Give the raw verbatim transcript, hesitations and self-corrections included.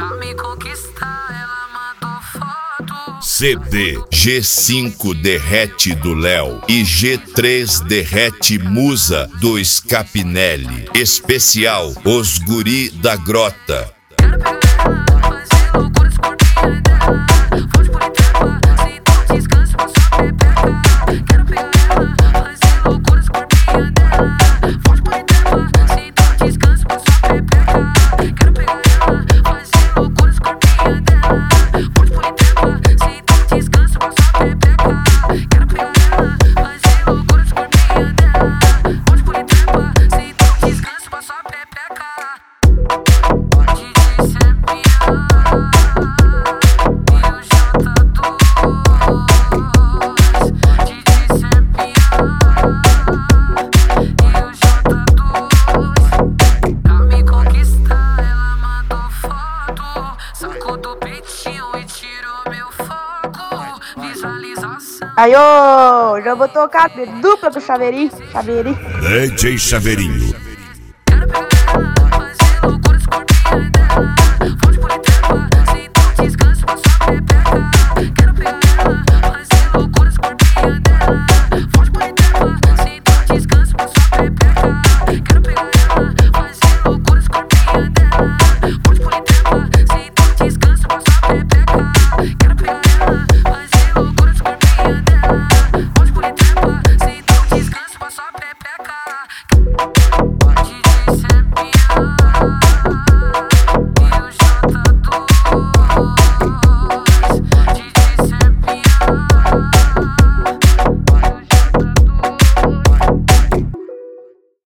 C D G cinco Derrete do Léo e G três Derrete Musa do Scapinelli. Especial Os Guri da Grota. Aí, ô, já vou tocar dupla com o Chaveirinho, Chaveirinho. D J Chaveirinho.